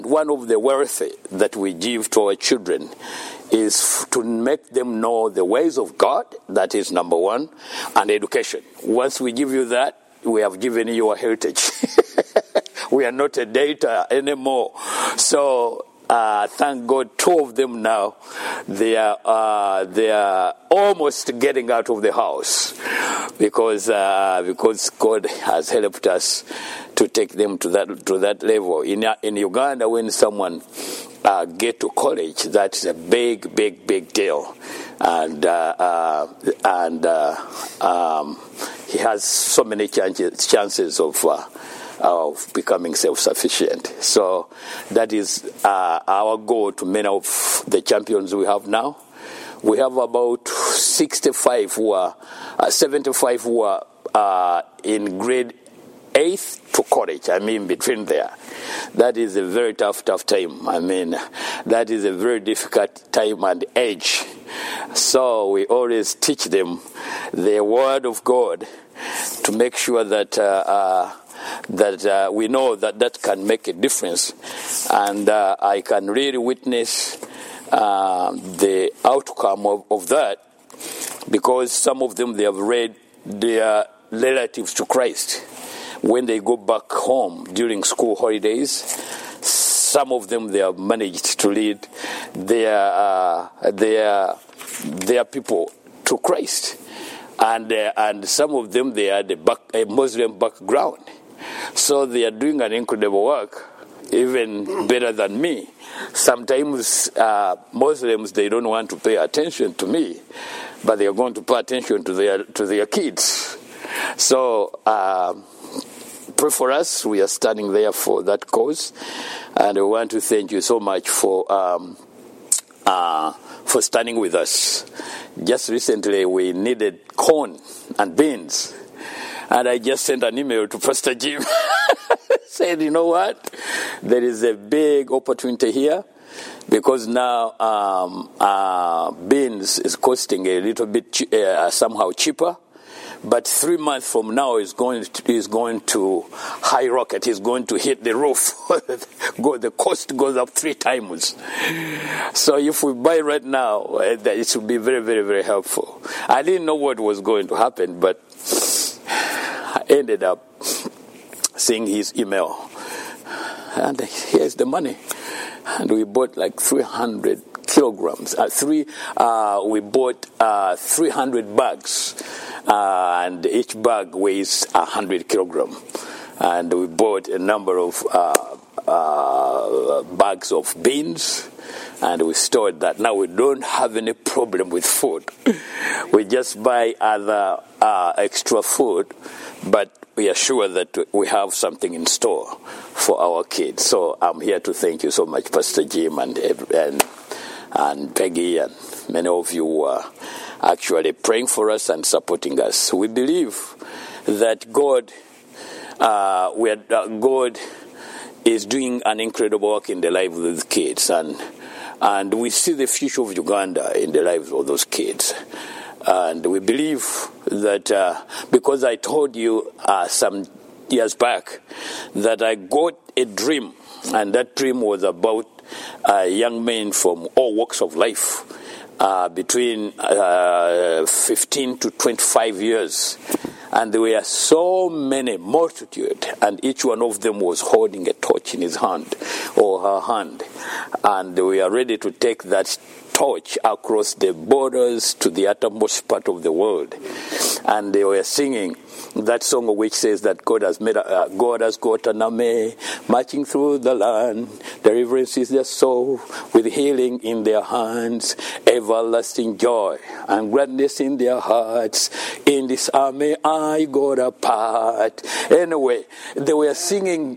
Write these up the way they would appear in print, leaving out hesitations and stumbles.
One of the wealth that we give to our children is to make them know the ways of God. That is number one. And education. Once we give you that, we have given you a heritage. We are not a data anymore. So thank God, 2 of them now, they are almost getting out of the house because God has helped us to take them to that level. In Uganda, when someone get to college, that's a big deal, and he has so many chances of becoming self-sufficient. So that is our goal to many of the champions we have now. We have about 75 who are 75 who are in grade 8th to college. I mean, between there. That is a very tough time. I mean, that is a very difficult time and age. So we always teach them the Word of God to make sure that we know that can make a difference. And I can really witness the outcome of that, because some of them, they have read their relatives to Christ. When they go back home during school holidays, some of them, they have managed to lead their people to Christ. And some of them, they had a Muslim background. So they are doing an incredible work, even better than me. Sometimes Muslims, they don't want to pay attention to me, but they are going to pay attention to their kids. So pray for us. We are standing there for that cause, and I want to thank you so much for standing with us. Just recently, we needed corn and beans, and I just sent an email to Pastor Jim. Said, you know what? There is a big opportunity here, because now beans is costing a little bit somehow cheaper. But 3 months from now is going to high rocket. It's going to hit the roof. The cost goes up 3 times. So if we buy right now, it will be very, very, very helpful. I didn't know what was going to happen, but I ended up seeing his email. And here's the money. And we bought like 300 kilograms. We bought 300 bags. And each bag weighs 100 kilograms. And we bought a number of bags of beans, and we stored that. Now we don't have any problem with food. We just buy other extra food, but we are sure that we have something in store for our kids. So I'm here to thank you so much, Pastor Jim and Peggy, and many of you who are actually praying for us and supporting us. We believe that God is doing an incredible work in the lives of those kids, and we see the future of Uganda in the lives of those kids. And we believe that because I told you some years back that I got a dream, and that dream was about young men from all walks of life, between 15 to 25 years. And there were so many, multitude, and each one of them was holding a torch in his hand or her hand. And we are ready to take that torch across the borders to the uttermost part of the world. And they were singing that song which says that God has got an army marching through the land. Deliverance is their soul, with healing in their hands, everlasting joy and gladness in their hearts. In this army I got a part. Anyway, they were singing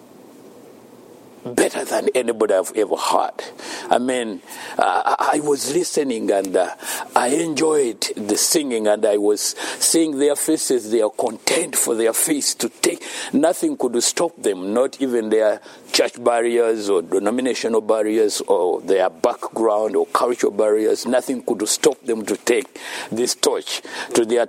better than anybody I've ever heard. I mean, I was listening, and I enjoyed the singing, and I was seeing their faces. They are content for their faith to take. Nothing could stop them, not even their church barriers or denominational barriers or their background or cultural barriers. Nothing could stop them to take this torch to the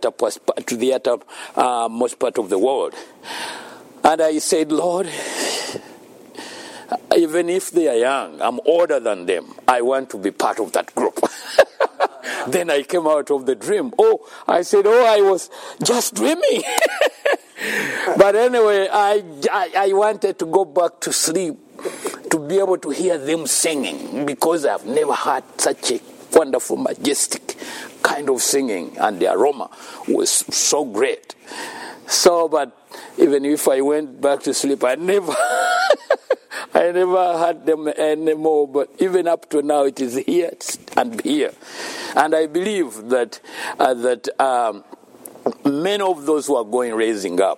uttermost part of the world. And I said, Lord, Even if they are young, I'm older than them. I want to be part of that group. Then I came out of the dream. I said, I was just dreaming. But anyway, I wanted to go back to sleep to be able to hear them singing, because I've never had such a wonderful, majestic kind of singing, and the aroma was so great. But even if I went back to sleep, I never had them anymore. But even up to now, it is here and here. And I believe that many of those who are raising up,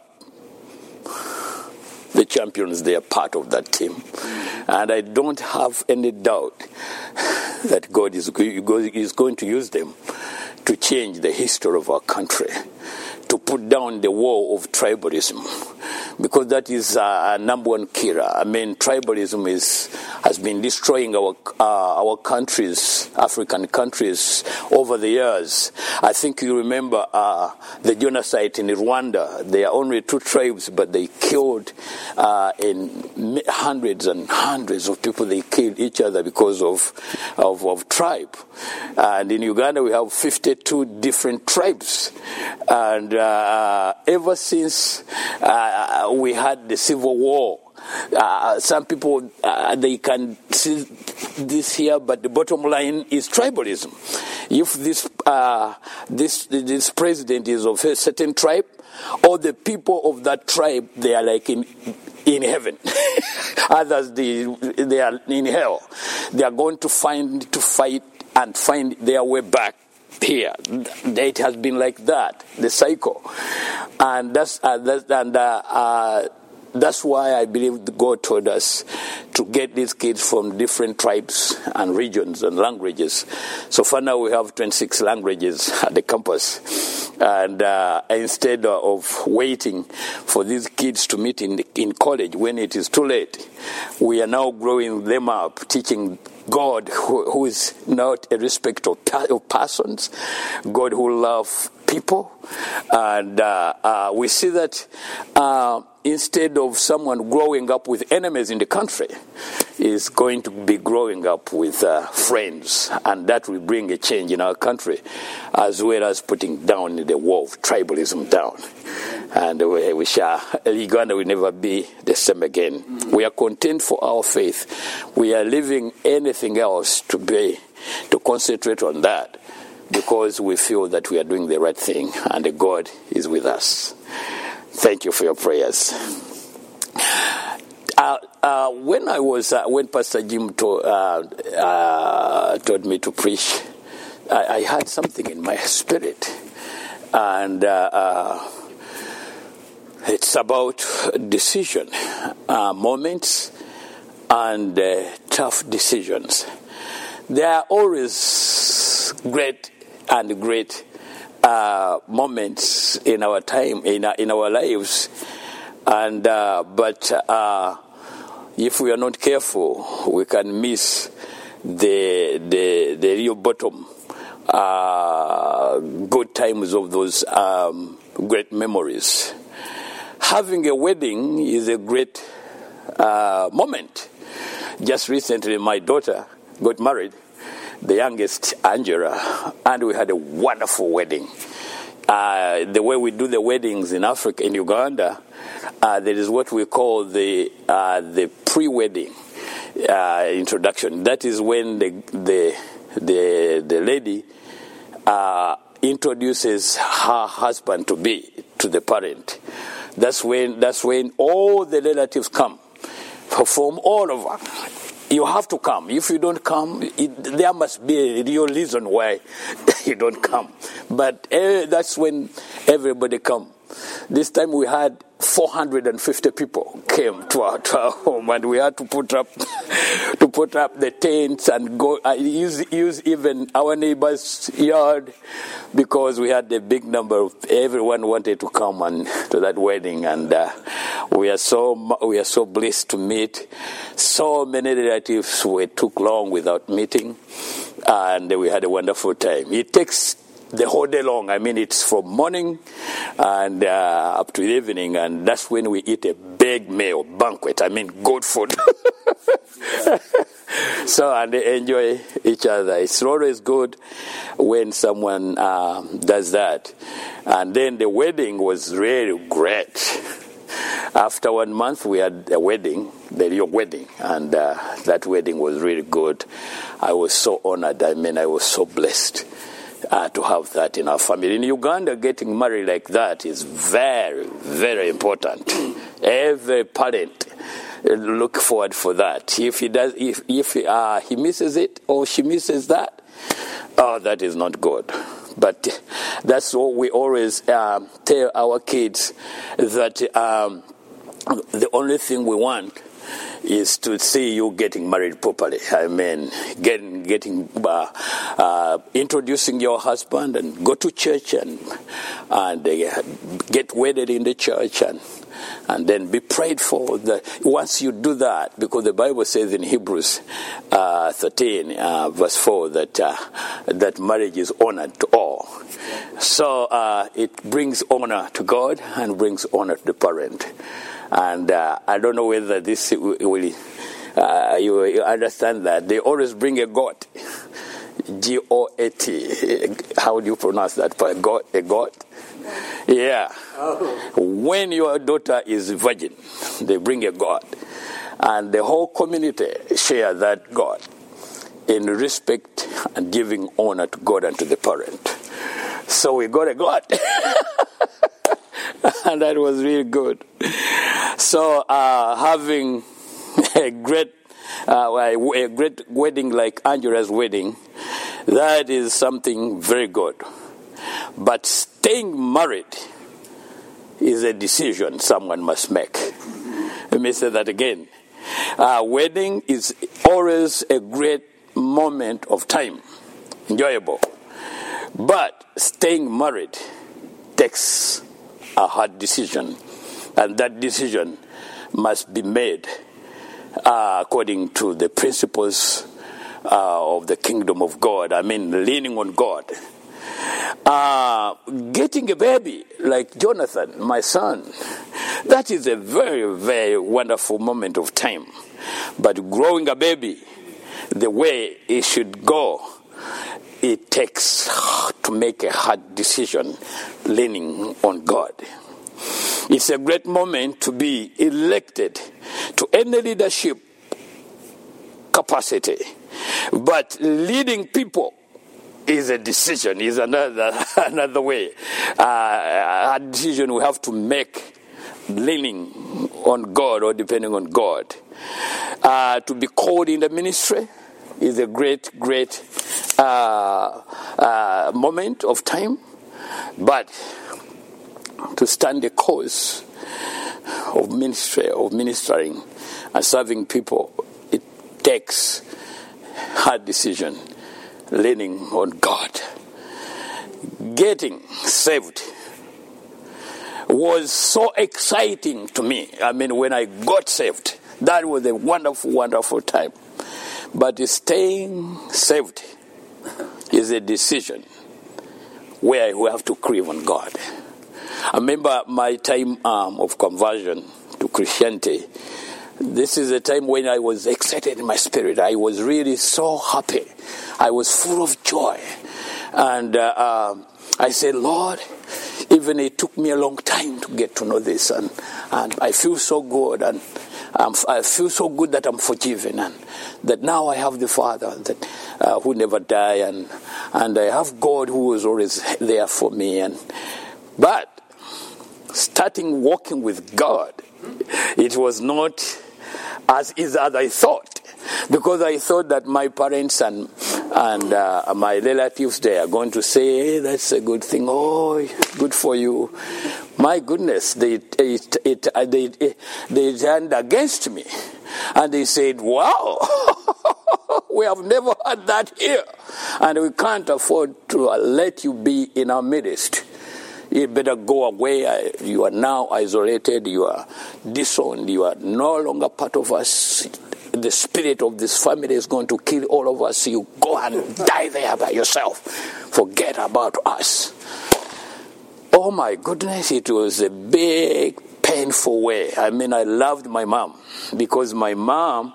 the champions, they are part of that team. And I don't have any doubt that God is going to use them to change the history of our country, to put down the wall of tribalism, because that is a number one killer. I mean, tribalism has been destroying our countries, African countries, over the years. I think you remember the genocide in Rwanda. There are only 2 tribes, but they killed in hundreds and hundreds of people. They killed each other because of tribe. And in Uganda, we have 52 different tribes. And ever since we had the civil war, some people, they can see this here, but the bottom line is tribalism. If this president is of a certain tribe, or the people of that tribe, they are like in heaven. Others, they are in hell. They are going to fight and find their way back here. It has been like that, the cycle, and that's why I believe God told us to get these kids from different tribes and regions and languages. So far now we have 26 languages at the campus. And instead of waiting for these kids to meet in college when it is too late, we are now growing them up, teaching God who is not a respecter of persons, God who loves people. And we see that instead of someone growing up with enemies in the country, is going to be growing up with friends, and that will bring a change in our country, as well as putting down the wall of tribalism down. And Uganda will never be the same again. We are content for our faith. We are leaving anything else to concentrate on that, because we feel that we are doing the right thing and God is with us. Thank you for your prayers. When Pastor Jim told me to preach, I had something in my spirit, and it's about decision, moments, and tough decisions. There are always great moments in our time, in our lives, and but if we are not careful, we can miss the real bottom good times of those great memories. Having a wedding is a great moment. Just recently, my daughter got married, the youngest, Angela, and we had a wonderful wedding. The way we do the weddings in Africa, in Uganda, there is what we call the pre-wedding introduction. That is when the lady introduces her husband to the parent. That's when all the relatives come from all over. You have to come. If you don't come, there must be a real reason why you don't come. But that's when everybody come. This time we had 450 people came to our home, and we had to put up the tents and go use even our neighbor's yard, because we had a big number of everyone wanted to come to that wedding, and we are so blessed to meet so many relatives. We took long without meeting, and we had a wonderful time. It takes the whole day long. I mean, it's from morning and up to evening, and that's when we eat a big meal, banquet. I mean, good food. So, and they enjoy each other. It's always good when someone does that. And then the wedding was really great. After 1 month, we had a wedding, the real wedding, and that wedding was really good. I was so honored. I mean, I was so blessed to have that in our family. In Uganda, getting married like that is very, very important. Every parent look forward for that. If he does, if he misses it or she misses that, oh, that is not good. But that's what we always tell our kids, that the only thing we want is to see you getting married properly. I mean, introducing your husband and go to church and get wedded in the church and then be prayed for. Once you do that, because the Bible says in Hebrews 13, verse 4, that marriage is honored to all. So it brings honor to God and brings honor to the parent. And I don't know whether this will you understand that. They always bring a goat. G-O-A-T. How do you pronounce that? A goat? Yeah. Oh. When your daughter is virgin, they bring a goat. And the whole community share that goat in respect and giving honor to God and to the parent. So we got a goat. And that was really good. So having a great wedding like Angela's wedding, that is something very good. But staying married is a decision someone must make. Let me say that again. Wedding is always a great moment of time, enjoyable. But staying married takes a hard decision, and that decision must be made according to the principles of the kingdom of God. I mean, leaning on God. Getting a baby like Jonathan, my son, that is a very, very wonderful moment of time. But growing a baby the way it should go, it takes to make a hard decision leaning on God. It's a great moment to be elected to any leadership capacity. But leading people is a decision, is another way. A decision we have to make leaning on God or depending on God. To be called in the ministry is a great moment of time. But to stand the cause of ministry, of ministering and serving people, it takes hard decision, leaning on God. Getting saved was so exciting to me. I mean, when I got saved, that was a wonderful, wonderful time. But staying saved is a decision where we have to crave on God. I remember my time of conversion to Christianity. This is a time when I was excited in my spirit. I was really so happy. I was full of joy. And I said, Lord, even it took me a long time to get to know this. And I feel so good. And I feel so good that I'm forgiven. And that now I have the Father that who never died. And I have God who is always there for me. But starting walking with God, it was not as easy as I thought, because I thought that my parents and my relatives, they are going to say, hey, that's a good thing. Oh, good for you. My goodness, they turned against me, and they said, wow, we have never had that here, and we can't afford to let you be in our midst. You better go away. You are now isolated. You are disowned. You are no longer part of us. The spirit of this family is going to kill all of us. You go and die there by yourself. forget about us. Oh my goodness, it was a big, painful way. I mean, I loved my mom because my mom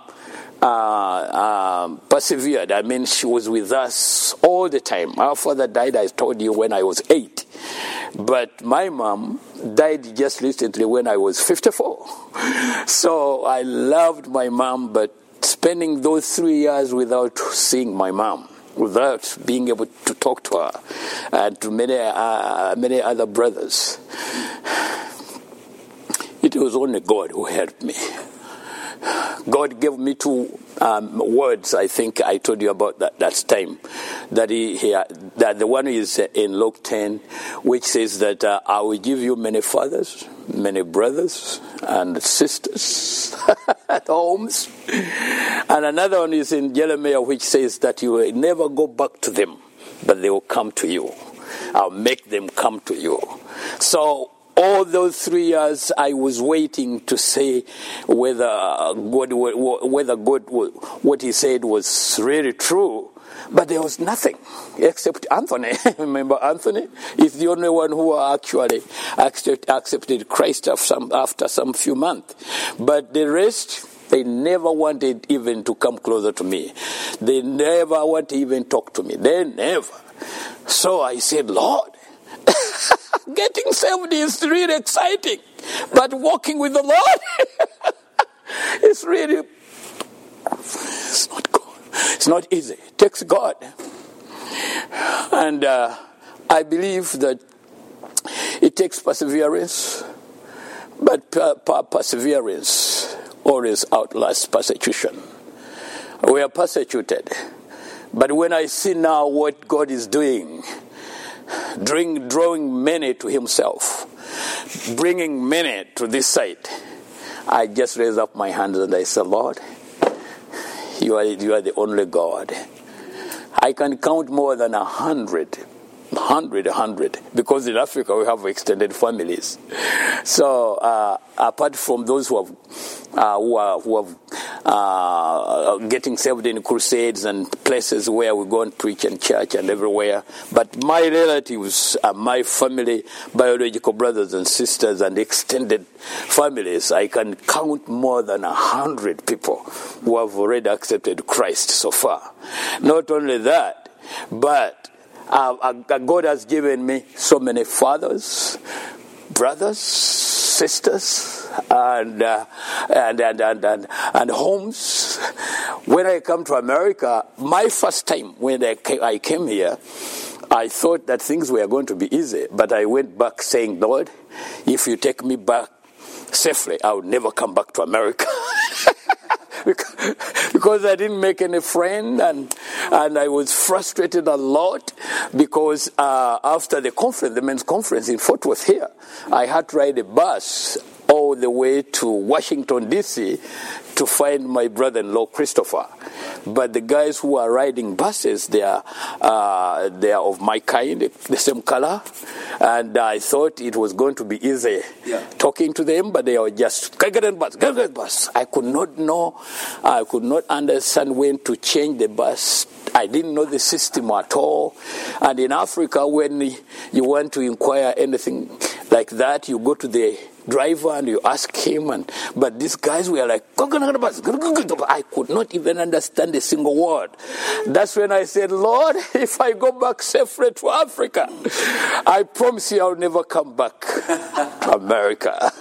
persevered. I mean, she was with us all the time. Our father died, I told you, when I was 8. But my mom died just recently when I was 54. So I loved my mom, but spending those 3 years without seeing my mom, without being able to talk to her and to many other brothers, it was only God who helped me. God gave me 2 words. I think I told you about that time. That that the one is in Luke 10, which says that I will give you many fathers, many brothers and sisters at homes. And another one is in Jeremiah, which says that you will never go back to them, but they will come to you. I'll make them come to you. So all those 3 years, I was waiting to say whether God, what he said was really true. But there was nothing except Anthony. Remember Anthony? He's the only one who actually accepted Christ after some few months. But the rest, they never wanted even to come closer to me. They never wanted to even talk to me. They never. So I said, Lord, getting saved is really exciting. But walking with the Lord, it's really, it's not good. It's not easy. It takes God. And I believe that it takes perseverance, but perseverance always outlasts persecution. We are persecuted. But when I see now what God is doing, drawing many to himself, bringing many to this side, I just raise up my hands and I say, Lord, you are the only God. I can count more than 100, because in Africa we have extended families. So apart from those who have getting saved in crusades and places where we go and preach in church and everywhere, but my relatives, my family, biological brothers and sisters and extended families, I can count more than 100 people who have already accepted Christ so far. Not only that, but God has given me so many fathers, brothers, sisters, and homes. When I come to America, my first time when I came here, I thought that things were going to be easy, but I went back saying, Lord, if you take me back safely, I will never come back to America. Because I didn't make any friend, and I was frustrated a lot because after the men's conference in Fort Worth here, I had to ride a bus all the way to Washington, D.C. to find my brother-in-law, Christopher. But the guys who are riding buses, they are of my kind, the same color. And I thought it was going to be easy talking to them, but they were just, get on bus. I could not understand when to change the bus. I didn't know the system at all. And in Africa, when you want to inquire anything like that, you go to the driver and you ask him, but these guys were like, I could not even understand a single word. That's when I said, Lord, if I go back safely to Africa, I promise you I'll never come back to America.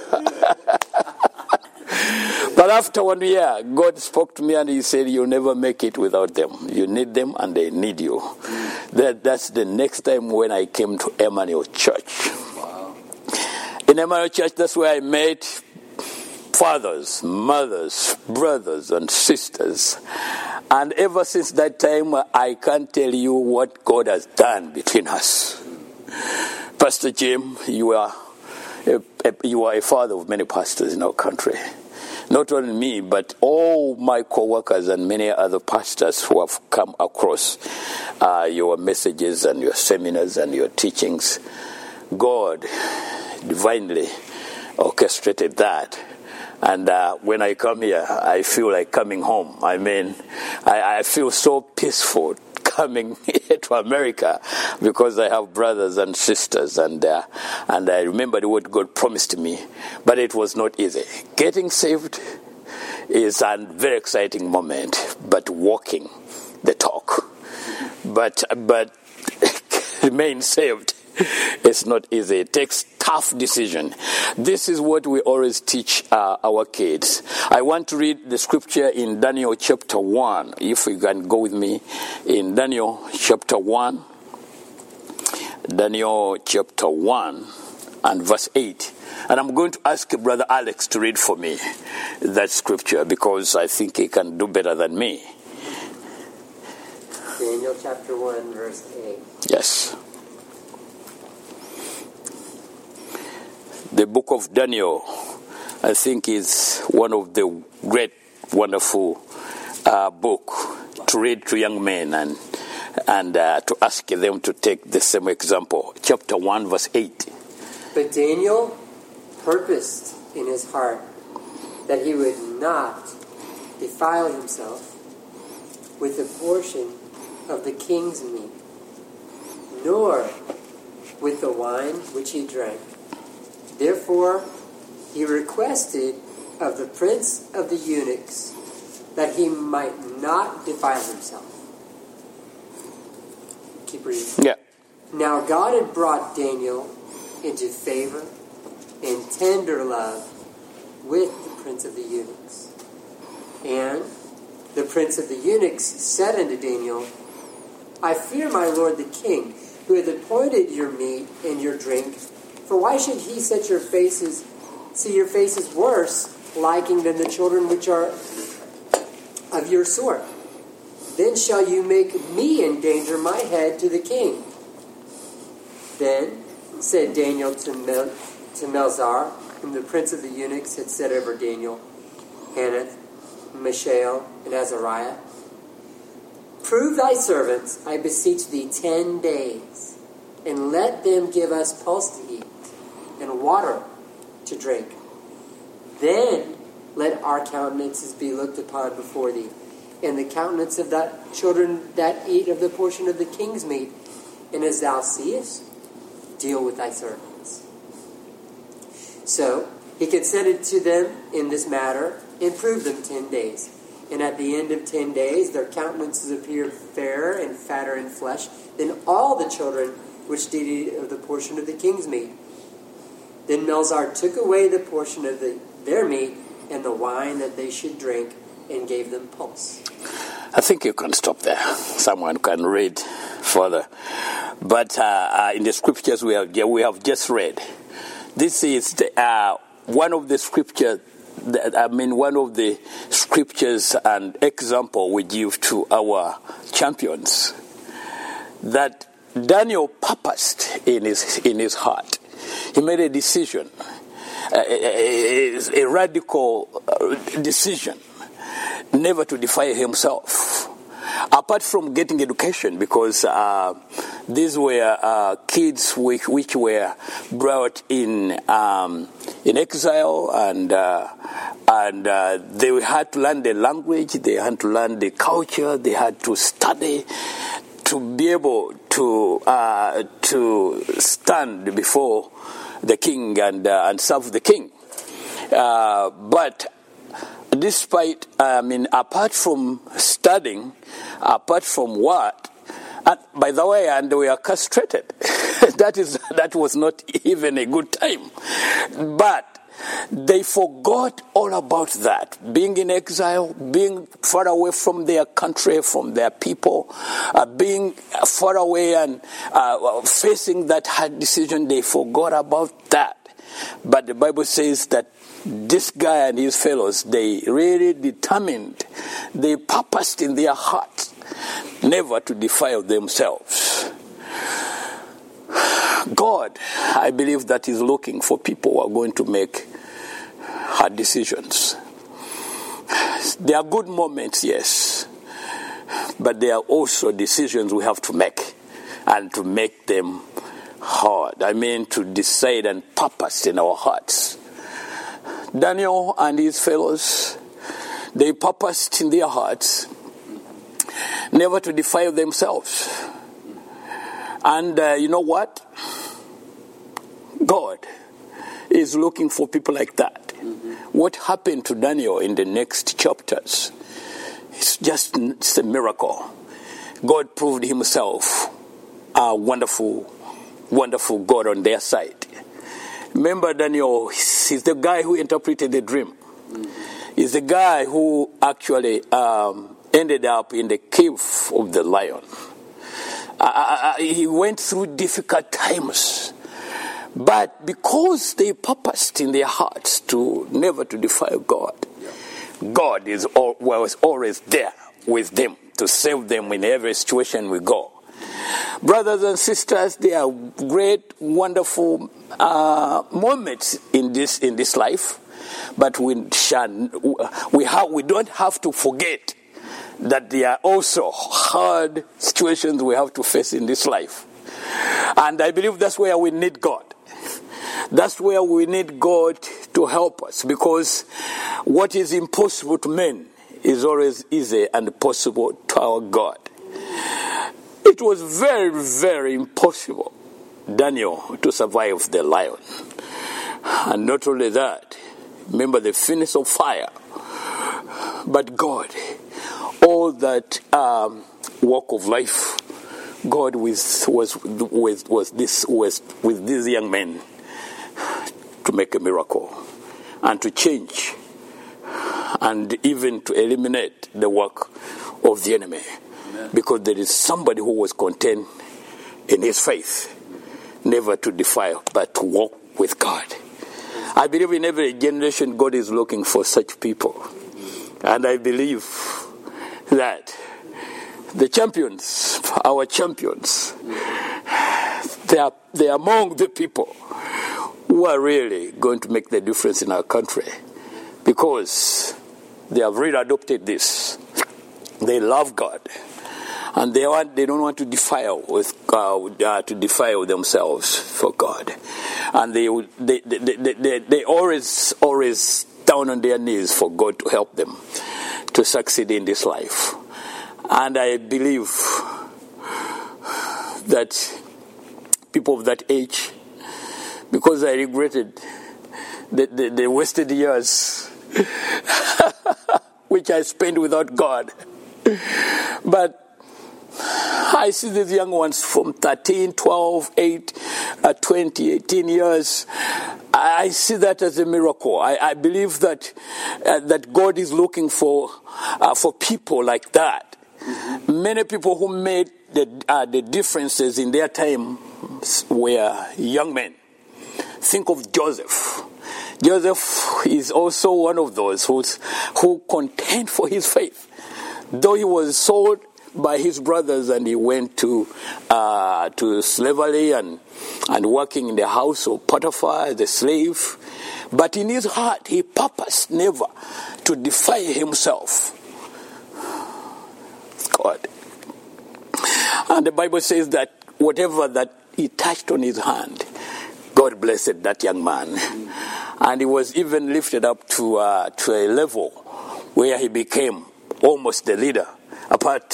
But after 1 year, God spoke to me and he said, you'll never make it without them. You need them and they need you. That's the next time when I came to Emmanuel Church. In Emmanuel Church, that's where I met fathers, mothers, brothers, and sisters. And ever since that time, I can't tell you what God has done between us. Pastor Jim, you are a father of many pastors in our country. Not only me, but all my co-workers and many other pastors who have come across your messages and your seminars and your teachings. God divinely orchestrated that. And when I come here, I feel like coming home. I mean, I feel so peaceful coming to America because I have brothers and sisters, and I remembered what God promised me, but it was not easy. Getting saved is a very exciting moment, but walking the talk, but remain saved, it's not easy. It takes tough decision. This is what we always teach our kids. I want to read the scripture in Daniel chapter 1. If you can go with me in Daniel chapter 1. Daniel chapter 1 and verse 8. And I'm going to ask Brother Alex to read for me that scripture because I think he can do better than me. Daniel chapter 1 verse 8. Yes. The book of Daniel, I think, is one of the great, wonderful book to read to young men and to ask them to take the same example. Chapter 1, verse 8. But Daniel purposed in his heart that he would not defile himself with the portion of the king's meat, nor with the wine which he drank. Therefore, he requested of the prince of the eunuchs that he might not defile himself. Keep reading. Yeah. Now God had brought Daniel into favor and tender love with the prince of the eunuchs. And the prince of the eunuchs said unto Daniel, I fear my lord the king, who hath appointed your meat and your drink. For why should he see your faces worse, liking than the children which are of your sort? Then shall you make me endanger my head to the king. Then said Daniel to Melzar, whom the prince of the eunuchs had set over Daniel, Hanath, Mishael, and Azariah, prove thy servants, I beseech thee, 10 days, and let them give us pulse to eat, and water to drink. Then let our countenances be looked upon before thee, and the countenance of the children that eat of the portion of the king's meat. And as thou seest, deal with thy servants. So he consented to them in this matter, and proved them 10 days. And at the end of 10 days, their countenances appeared fairer and fatter in flesh than all the children which did eat of the portion of the king's meat. Then Melzar took away the portion of their meat and the wine that they should drink, and gave them pulse. I think you can stop there. Someone can read further. But in the scriptures we have just read, this is one of the scriptures. One of the scriptures and example we give to our champions that Daniel purposed in his heart. He made a decision, a radical decision, never to defile himself. Apart from getting education, because these were kids which were brought in exile, and they had to learn the language, they had to learn the culture, they had to study to be able to stand before the king and serve the king. But despite, apart from studying, apart from what, by the way, and we are castrated. that was not even a good time. But they forgot all about that. Being in exile, being far away from their country, from their people, being far away and facing that hard decision, they forgot about that. But the Bible says that this guy and his fellows, they really determined, they purposed in their hearts never to defile themselves. God, I believe that is looking for people who are going to make hard decisions. There are good moments, yes, but there are also decisions we have to make, and to make them hard. To decide and purpose in our hearts. Daniel and his fellows, they purposed in their hearts never to defile themselves. And you know what? God is looking for people like that. What happened to Daniel in the next chapters? It's a miracle. God proved himself a wonderful, wonderful God on their side. Remember, Daniel, he's the guy who interpreted the dream. He's the guy who actually ended up in the cave of the lion. He went through difficult times. But because they purposed in their hearts to never to defile God, God was always there with them to save them in every situation we go. Brothers and sisters, there are great, wonderful moments in this life, but we don't have to forget that there are also hard situations we have to face in this life. And I believe that's where we need God. That's where we need God to help us, because what is impossible to men is always easy and possible to our God. It was very, very impossible, Daniel, to survive the lion. And not only that, remember the furnace of fire. But God, all that walk of life, God was with these young men to make a miracle and to change and even to eliminate the work of the enemy. Amen. Because there is somebody who was content in his faith, never to defile but to walk with God. I believe in every generation God is looking for such people. And I believe that the champions, our champions, they are among the people who are really going to make the difference in our country, because they have really adopted this. They love God, and they don't want to defile themselves for God, and they always down on their knees for God to help them to succeed in this life. And I believe that people of that age, because I regretted the wasted years which I spent without God. But I see these young ones from 13, 12, 8, 20, 18 years. I see that as a miracle. I believe that God is looking for people like that. Many people who made the differences in their time were young men. Think of Joseph. Joseph is also one of those who contend for his faith. Though he was sold by his brothers and he went to slavery and working in the house of Potiphar, the slave. But in his heart, he purposed never to defile himself. God. And the Bible says that whatever that he touched on his hand, God blessed that young man. And he was even lifted up to a level where he became almost the leader. Apart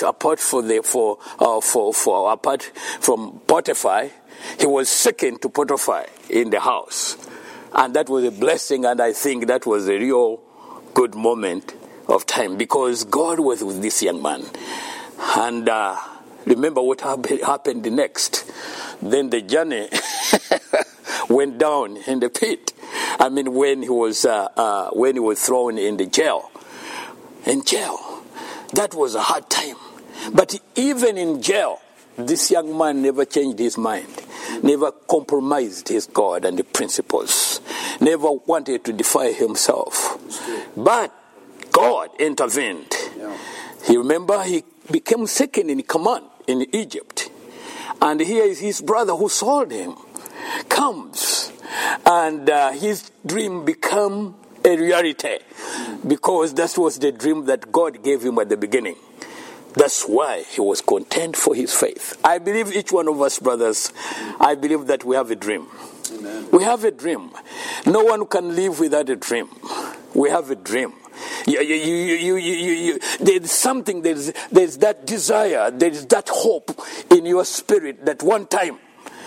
from Potiphar, he was second to Potiphar in the house. And that was a blessing, and I think that was a real good moment of time, because God was with this young man. And remember what happened next. Then the journey went down in the pit. I mean, when he was thrown in the jail. In jail. That was a hard time. But even in jail, this young man never changed his mind, never compromised his God and the principles, never wanted to defy himself. But God intervened. He became second in command in Egypt. And here is his brother who sold him comes, and his dream become a reality, because that was the dream that God gave him at the beginning. That's why he was content for his faith. I believe each one of us, brothers, I believe that we have a dream. Amen. We have a dream. No one can live without a dream. We have a dream. There's something, there's that desire, there's that hope in your spirit that one time,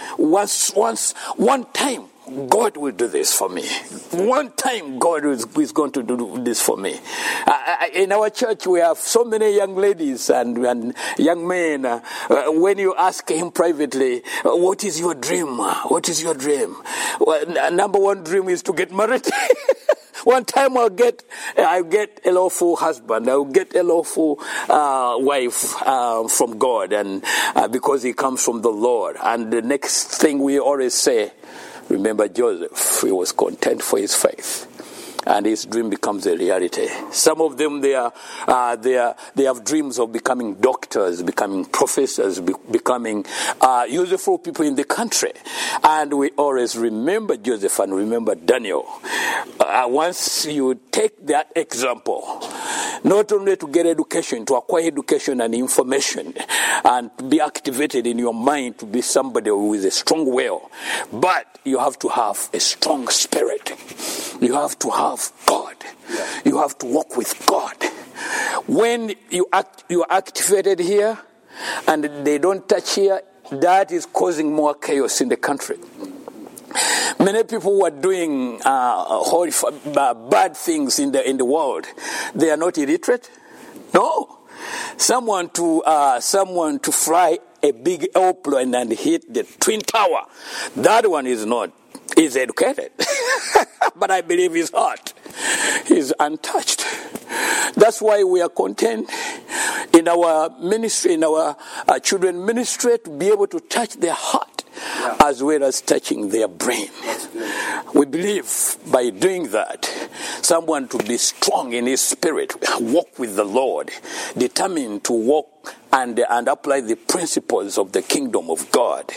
God will do this for me. One time God is going to do this for me. In our church we have so many young ladies and young men. When you ask him privately, what is your dream? What is your dream? Well, number one dream is to get married. One time I'll get a lawful husband. I'll get a lawful wife from God, and because he comes from the Lord. And the next thing we always say, remember Joseph, he was content for his faith, and his dream becomes a reality. Some of them, they have dreams of becoming doctors, becoming professors, becoming useful people in the country. And we always remember Joseph and remember Daniel. Once you take that example, not only to get education, to acquire education and information, and be activated in your mind to be somebody with a strong will, but you have to have a strong spirit. You have to have God. You have to walk with God. When you are activated here and they don't touch here, that is causing more chaos in the country. Many people who are doing bad things in the world, they are not illiterate. No. Someone to fly a big airplane and hit the Twin Tower, that one is not. He's educated, but I believe he's hot. He's untouched. That's why we are content in our ministry, in our children ministry, to be able to touch their heart as well as touching their brain. We believe by doing that, someone to be strong in his spirit, walk with the Lord, determined to walk and apply the principles of the kingdom of God,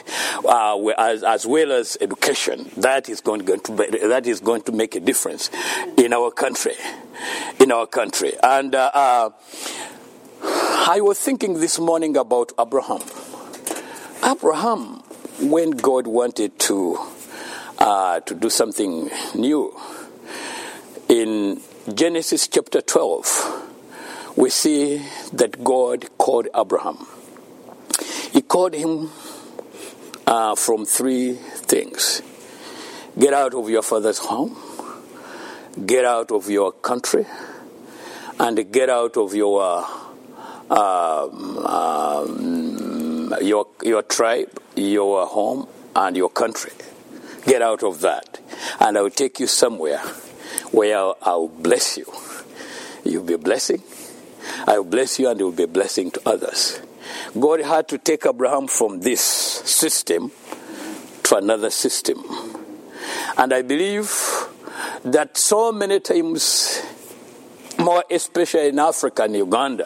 as well as education. That is going to make a difference in our country. And I was thinking this morning about Abraham. Abraham, when God wanted to do something new, in Genesis chapter 12, we see that God called Abraham. He called him from three things. Get out of your father's home, get out of your country, and get out of your tribe, your home, and your country. Get out of that, and I will take you somewhere where I'll bless you. You'll be a blessing. I will bless you, and it will be a blessing to others. God had to take Abraham from this system to another system. And I believe that so many times, more especially in Africa and Uganda,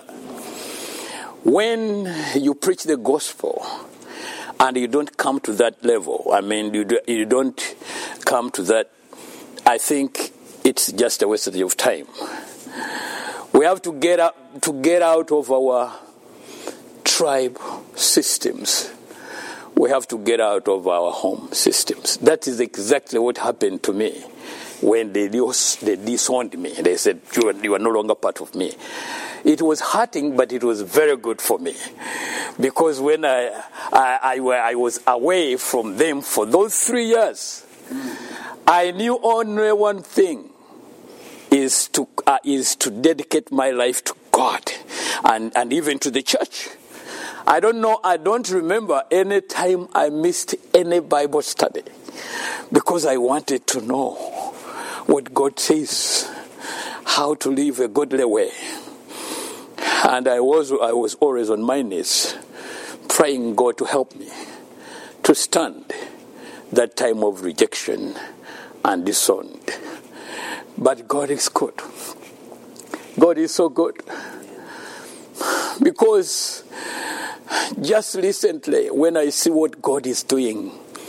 when you preach the gospel and you don't come to that level, you don't come to that, I think it's just a waste of time. We have to get out of our tribe systems. We have to get out of our home systems. That is exactly what happened to me when they disowned me. They said, you are no longer part of me. It was hurting, but it was very good for me. Because when I was away from them for those 3 years, I knew only one thing, is to dedicate my life to God and even to the church. I don't remember any time I missed any Bible study, because I wanted to know what God says, how to live a godly way. And I was always on my knees praying God to help me to stand that time of rejection and disowned. But God is good. God is so good. Because just recently, when I see what God is doing,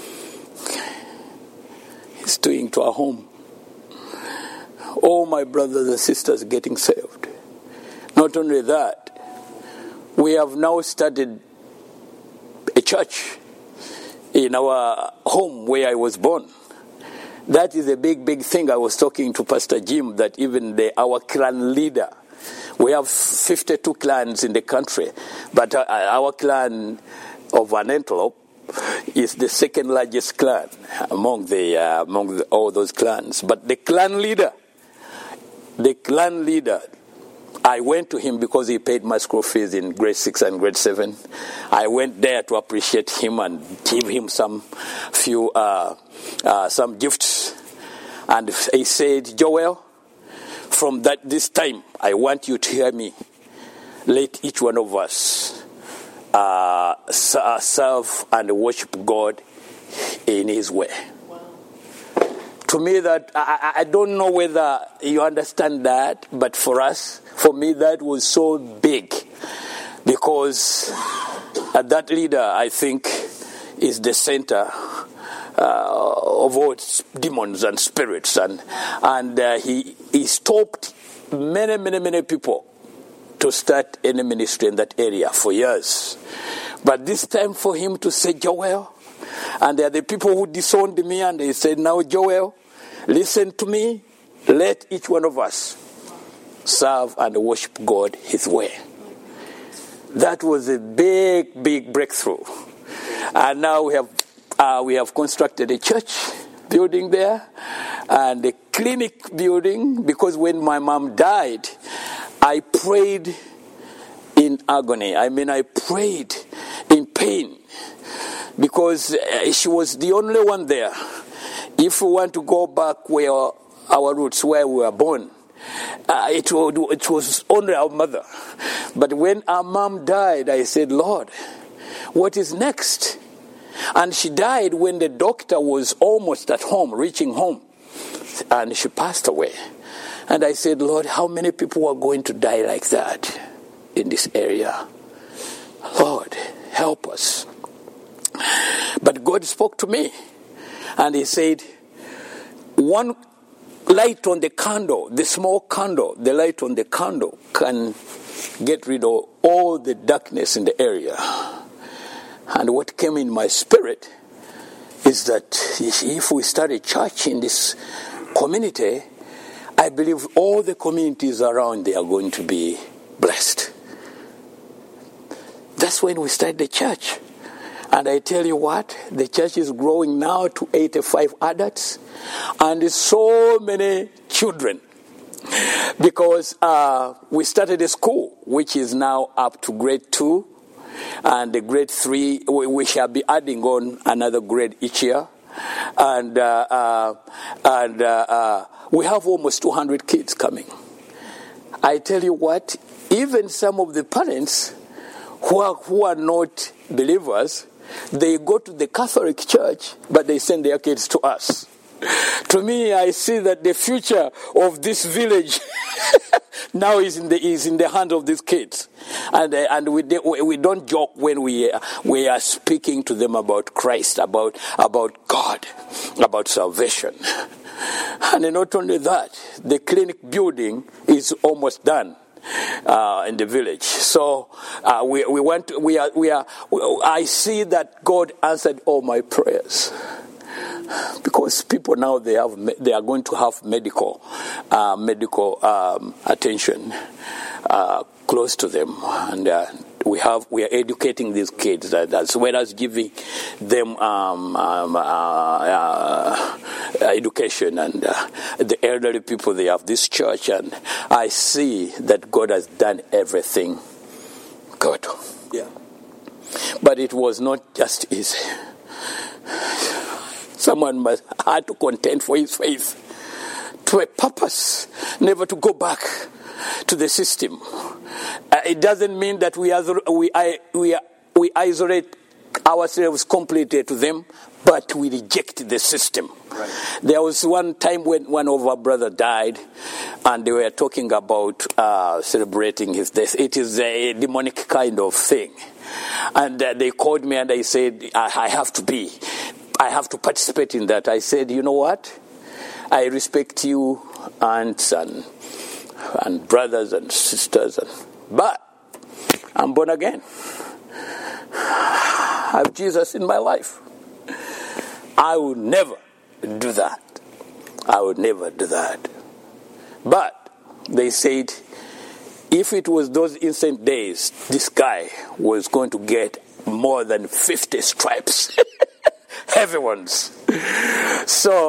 He's doing to our home, all my brothers and sisters getting saved. Not only that, we have now started a church in our home where I was born. That is a big, big thing. I was talking to Pastor Jim that even our clan leader, we have 52 clans in the country, but our clan of Van Antelope is the second largest clan among all those clans. But the clan leader, I went to him because he paid my school fees in grade 6 and grade 7. I went there to appreciate him and give him some gifts. And he said, Joel, from this time, I want you to hear me. Let each one of us serve and worship God in his way. Wow. To me, that I don't know whether you understand that, but for me, that was so big, because that leader, I think, is the center of all demons and spirits, and he stopped many people to start any ministry in that area for years. But this time for him to say, Joel, and there are the people who disowned me, and they said, now Joel, listen to me, let each one of us serve and worship God his way. That was a big, big breakthrough. And now we have constructed a church building there and a clinic building, because when my mom died, I prayed in agony. I prayed in pain, because she was the only one there. If we want to go back where our roots, where we were born, it was only our mother. But when our mom died, I said, Lord, what is next? And she died when the doctor was almost at home, reaching home. And she passed away. And I said, Lord, how many people are going to die like that in this area? Lord, help us. But God spoke to me. And he said, one light on the candle, the small candle, the light on the candle can get rid of all the darkness in the area. And what came in my spirit is that if we start a church in this community, I believe all the communities around they are going to be blessed. That's when we started the church. And I tell you what, the church is growing now to 85 adults and so many children. Because we started a school which is now up to grade 2. And the grade 3, we shall be adding on another grade each year. And we have almost 200 kids coming. I tell you what, even some of the parents who are not believers, they go to the Catholic Church, but they send their kids to us. To me, I see that the future of this village now is in the hands of these kids, and we don't joke when we are speaking to them about Christ, about God, about salvation. And not only that, the clinic building is almost done in the village. So I see that God answered all my prayers. Because people now they are going to have medical attention close to them, and we are educating these kids as well as giving them education, and the elderly people, they have this church, and I see that God has done everything good. Yeah. But it was not just easy. Someone had to contend for his faith to a purpose, never to go back to the system. It doesn't mean that we isolate ourselves completely to them, but we reject the system. Right. There was one time when one of our brothers died, and they were talking about celebrating his death. It is a demonic kind of thing. And they called me and they said, I have to participate in that. I said, you know what? I respect you, aunts and brothers and sisters, but I'm born again. I have Jesus in my life. I will never do that. I would never do that. But they said, if it was those instant days, this guy was going to get more than 50 stripes. Heavy ones. So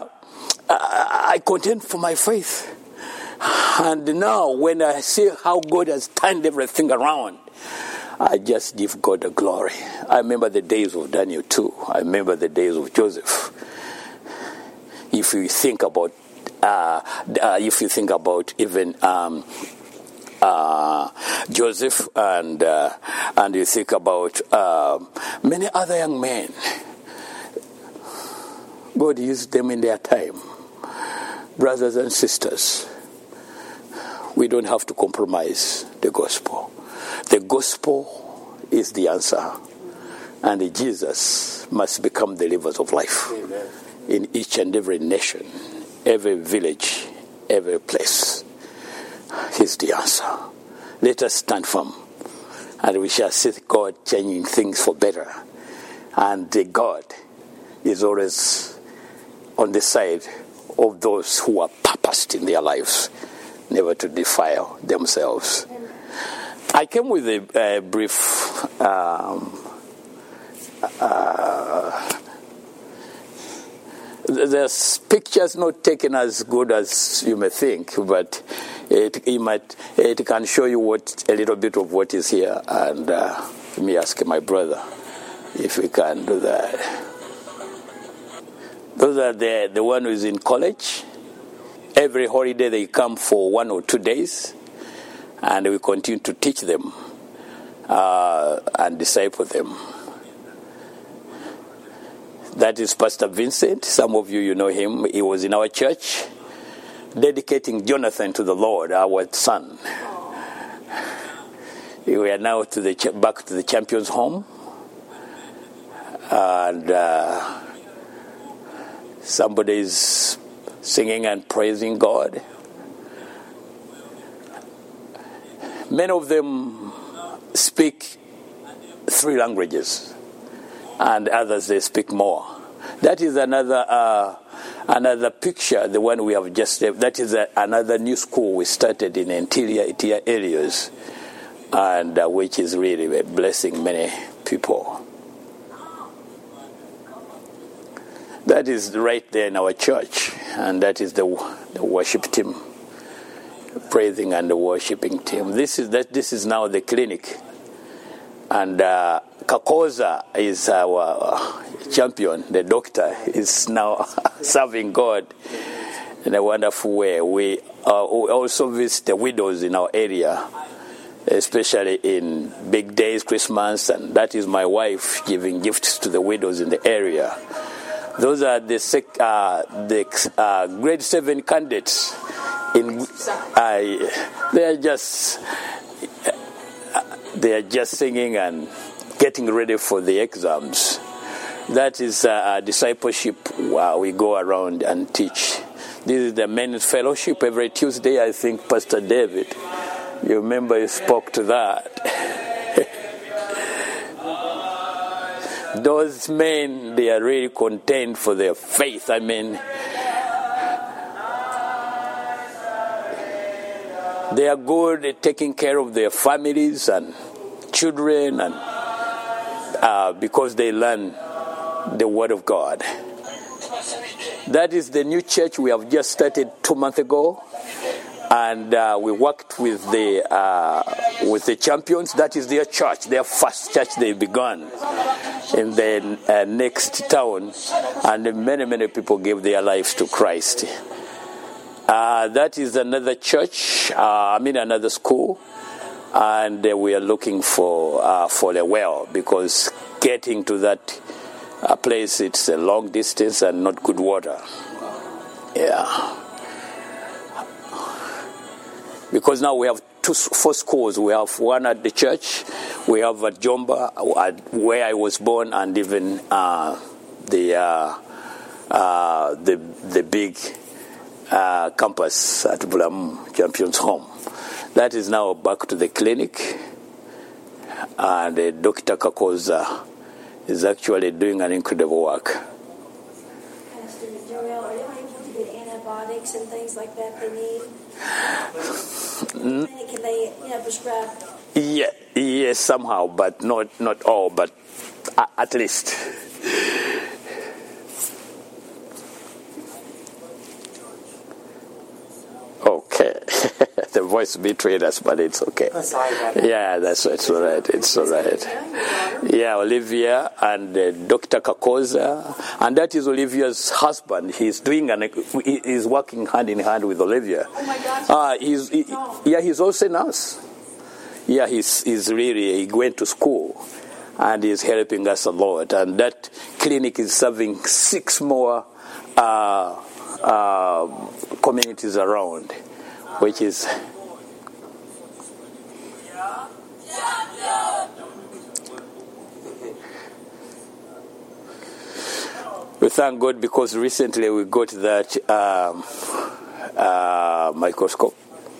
I contend for my faith. And now when I see how God has turned everything around, I just give God the glory. I remember the days of Daniel too. I remember the days of Joseph. If you think about even Joseph and you think about many other young men, God used them in their time. Brothers and sisters, we don't have to compromise the gospel. The gospel is the answer, and Jesus must become the rivers of life. Amen. In each and every nation, every village, every place. He's the answer. Let us stand firm, and we shall see God changing things for better. And God is always on the side of those who are purposed in their lives never to defile themselves. I came with a brief there's pictures not taken as good as you may think, but it can show you a little bit of what is here. And let me ask my brother if we can do that. Those are the one who is in college. Every holiday they come for 1 or 2 days, and we continue to teach them and disciple them. That is Pastor Vincent. Some of you know him. He was in our church, dedicating Jonathan to the Lord, our son. We are now back to the Champions Home, and somebody is singing and praising God. Many of them speak 3 languages, and others they speak more. That is another picture, the one we have just. That is another new school we started in interior areas, and which is really blessing many people. That is right there in our church, and that is the worship team, praising and the worshiping team. This is now the clinic, and Kakoza is our champion. The doctor is now serving God in a wonderful way. We also visit the widows in our area, especially in big days, Christmas, and that is my wife giving gifts to the widows in the area. Those are the grade 7 candidates. They are just singing and getting ready for the exams. That is discipleship. We go around and teach. This is the men's fellowship every Tuesday. I think Pastor David, you remember, you spoke to that. Those men, they are really content for their faith. I mean, they are good at taking care of their families and children, and because they learn the Word of God. That is the new church we have just started 2 months ago, and we worked with the champions. That is their church, their first church they began in the next town, and many people gave their lives to Christ. That is another church, another school, and we are looking for a well, because getting to that place, it's a long distance and not good water. Yeah. Because now we have 4 schools. We have one at the church, we have at Jomba, where I was born, and even the big campus at Bulamu, Champions Home. That is now back to the clinic, and Dr. Kakoza is actually doing an incredible work. Pastor Joel, are you able to get antibiotics and things like that they need? Can they, prescribe? Yeah, yes, somehow, but not all, but at least. Okay. The voice betrayed us, but it's okay. Oh, sorry about that. Yeah, it's all right. It's all right. Yeah, Olivia and Dr. Kakoza, and that is Olivia's husband. He's working hand in hand with Olivia. Oh my gosh. He's also a nurse. Yeah, he went to school, and he's helping us a lot. And that clinic is serving 6 more communities around, which is we thank God because recently we got that microscope.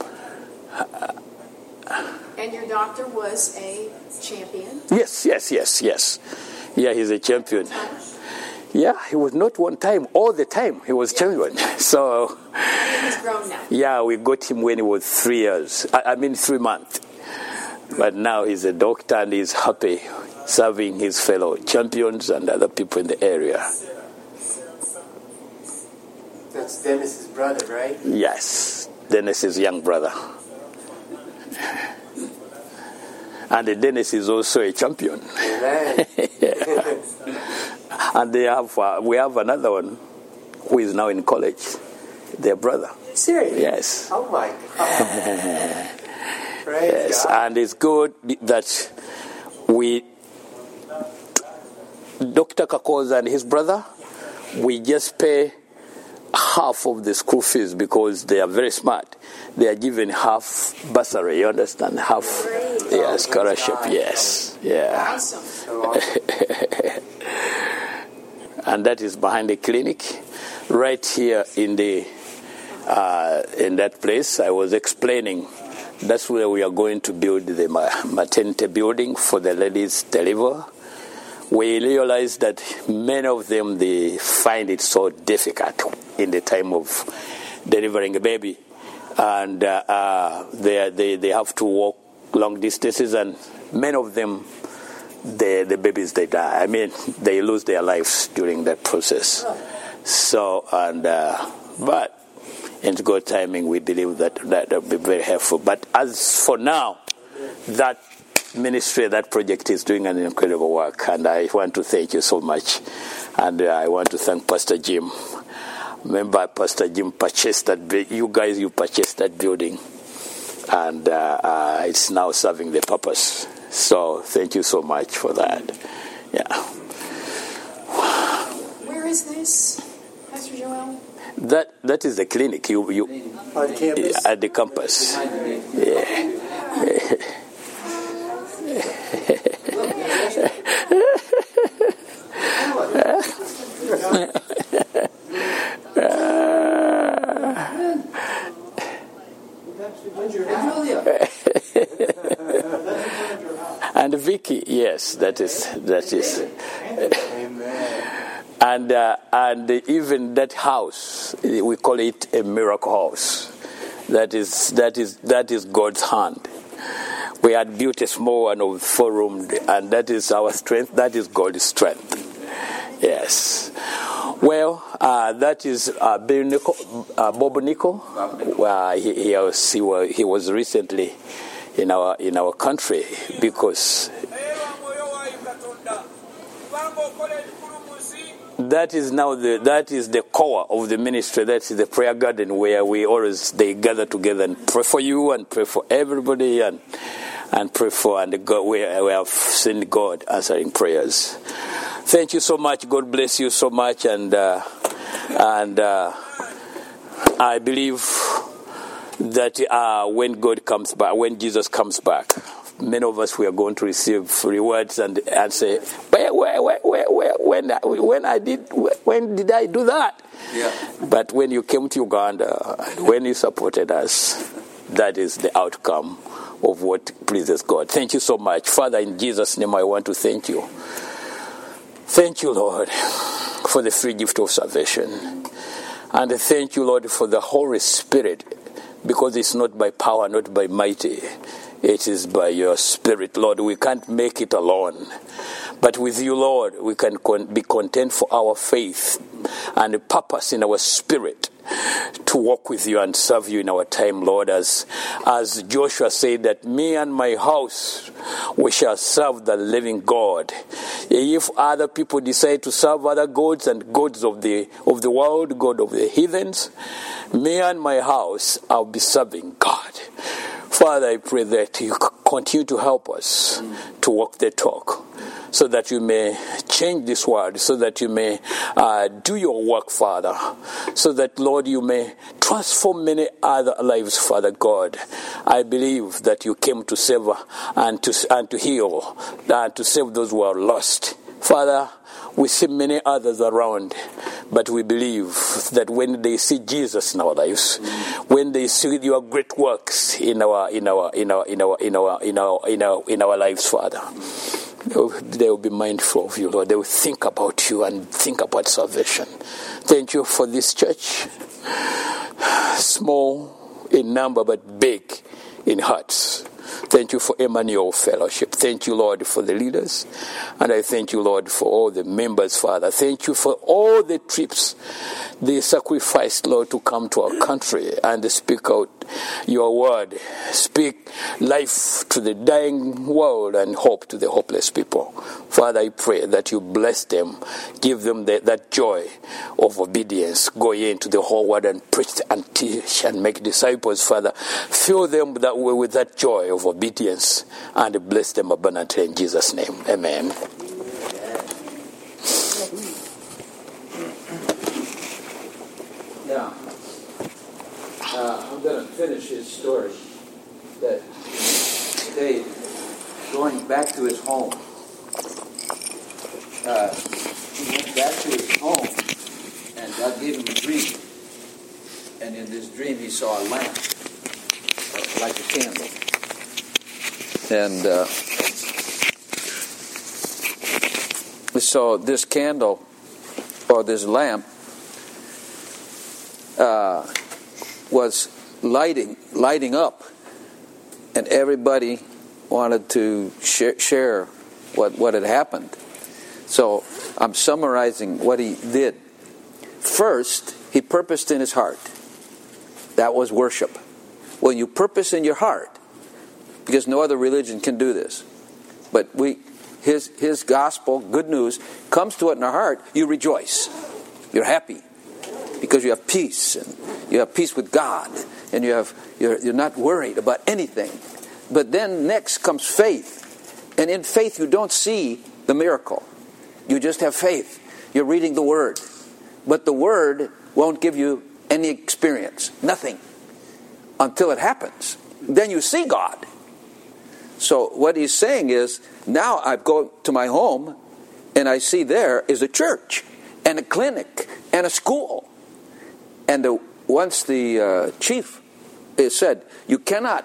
And your doctor was a champion? Yes. Yeah, he's a champion. Yeah, he was not one time, all the time. He was champion. So, he's grown now. Yeah, we got him when he was 3 years. 3 months. But now he's a doctor and he's happy serving his fellow champions and other people in the area. That's Dennis's brother, right? Yes, Dennis's young brother. And Dennis is also a champion. Amen. And we have another one who is now in college, their brother. Serious? Yes. Oh my God. Praise God. And it's good that Dr. Kakoza and his brother, we just pay half of the school fees because they are very smart. They are given half bursary, you understand? Half, scholarship, yes. Yeah. Awesome. So awesome. And that is behind the clinic, right here in that place. I was explaining that's where we are going to build the maternity building for the ladies deliver. We realize that many of them, they find it so difficult in the time of delivering a baby, and they have to walk long distances, and many of them, the babies, they die. They lose their lives during that process. So, but in good timing, we believe that will be very helpful. But as for now, that ministry, that project is doing an incredible work, and I want to thank you so much. And I want to thank Pastor Jim. Remember, Pastor Jim purchased that. You purchased that building, and it's now serving the purpose. So thank you so much for that. Yeah. Where is this, Pastor Joel? That is the clinic. You on campus? At the campus. Yeah. And Vicky, yes, that is. And even that house, we call it a miracle house. That is God's hand. We had built a small one of 4-room, and that is our strength. That is God's strength. Yes. Well, that is Bob Nico. He was recently in our country because that is the core of the ministry. That is the prayer garden where they gather together and pray for you and pray for everybody and pray for, and God, we have seen God answering prayers. Thank you so much. God bless you so much, and I believe that when God comes back, when Jesus comes back, many of us, we are going to receive rewards and say, when did I do that? Yeah. But when you came to Uganda, when you supported us, that is the outcome of what pleases God. Thank you so much. Father, in Jesus' name, I want to thank you. Thank you, Lord, for the free gift of salvation. And thank you, Lord, for the Holy Spirit, because it's not by power, not by mighty. It is by your Spirit, Lord. We can't make it alone. But with you, Lord, we can be content for our faith and a purpose in our spirit to walk with you and serve you in our time, Lord. As Joshua said, that me and my house, we shall serve the living God. If other people decide to serve other gods and gods of the world, God of the heathens, me and my house, I'll be serving God. Father, I pray that you continue to help us to walk the talk, so that you may change this world, so that you may do your work, Father, so that, Lord, you may transform many other lives, Father God. I believe that you came to save and to heal and to save those who are lost. Father, we see many others around, but we believe that when they see Jesus in our lives, when they see your great works in our lives, Father, they will be mindful of you, Lord. They will think about you and think about salvation. Thank you for this church, small in number but big in hearts. Thank you for Emmanuel Fellowship. Thank you, Lord, for the leaders. And I thank you, Lord, for all the members, Father. Thank you for all the trips they sacrificed, Lord, to come to our country and speak out your word. Speak life to the dying world and hope to the hopeless people. Father, I pray that you bless them. Give them that joy of obedience. Go into the whole world and preach and teach and make disciples, Father. Fill them that way with that joy of obedience and bless them abundantly in Jesus' name. Amen. Now, I'm going to finish his story. That Dave, going back to his home, he went back to his home, and God gave him a dream. And in this dream, he saw a lamp, like a candle. And so this candle, or this lamp, was lighting up, and everybody wanted to share what had happened. So I'm summarizing what he did. First, he purposed in his heart. That was worship. When you purpose in your heart, because no other religion can do this, but his gospel, good news, comes to it in our heart, you rejoice. You're happy because you have peace, and you have peace with God, and you're not worried about anything. But then next comes faith, and in faith you don't see the miracle. You just have faith. You're reading the Word, but the Word won't give you any experience, nothing, until it happens. Then you see God. So what he's saying is, now I go to my home, and I see there is a church, and a clinic, and a school. And once the chief said, do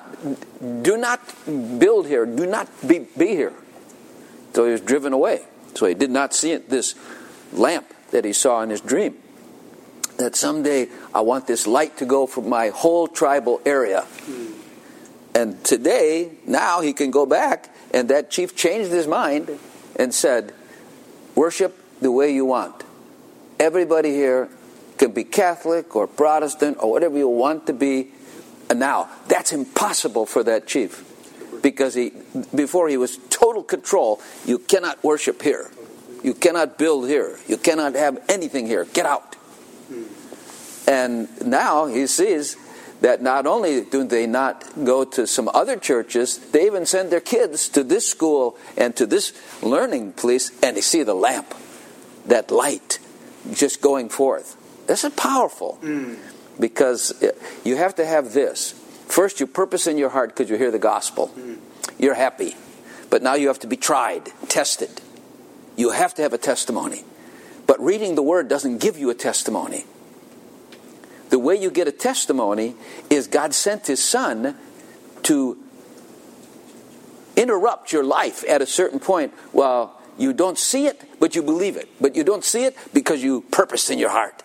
not build here, do not be here. So he was driven away. So he did not see this lamp that he saw in his dream. That someday I want this light to go from my whole tribal area. And today, now he can go back, and that chief changed his mind and said, worship the way you want. Everybody here can be Catholic or Protestant or whatever you want to be. And now, that's impossible for that chief. Because before he was total control. You cannot worship here. You cannot build here. You cannot have anything here. Get out. And now he sees that not only do they not go to some other churches, they even send their kids to this school and to this learning place, and they see the lamp, that light, just going forth. This is powerful, because you have to have this. First, you purpose in your heart because you hear the gospel. You're happy. But now you have to be tried, tested. You have to have a testimony. But reading the Word doesn't give you a testimony. The way you get a testimony is God sent His Son to interrupt your life at a certain point. Well, you don't see it, but you believe it. But you don't see it because you purposed in your heart.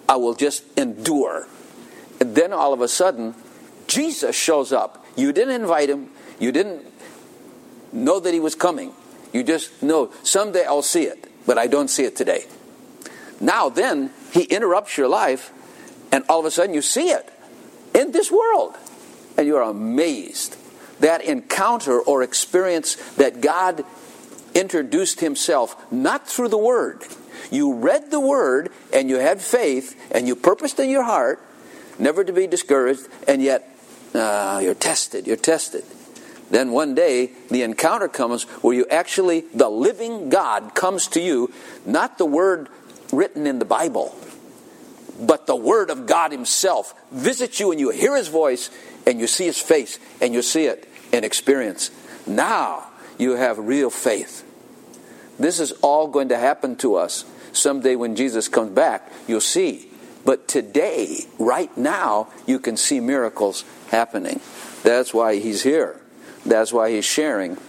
I will just endure. And then all of a sudden, Jesus shows up. You didn't invite him. You didn't know that he was coming. You just know, someday I'll see it, but I don't see it today. Now then, he interrupts your life, and all of a sudden you see it in this world. And you are amazed. That encounter or experience that God introduced himself, not through the Word. You read the Word, and you had faith, and you purposed in your heart never to be discouraged, and yet you're tested. Then one day, the encounter comes where you actually, the living God comes to you, not the Word written in the Bible, but the Word of God himself visits you, and you hear his voice, and you see his face, and you see it in experience. Now you have real faith. This is all going to happen to us someday when Jesus comes back. You'll see. But today, right now, you can see miracles happening. That's why he's here. That's why he's sharing.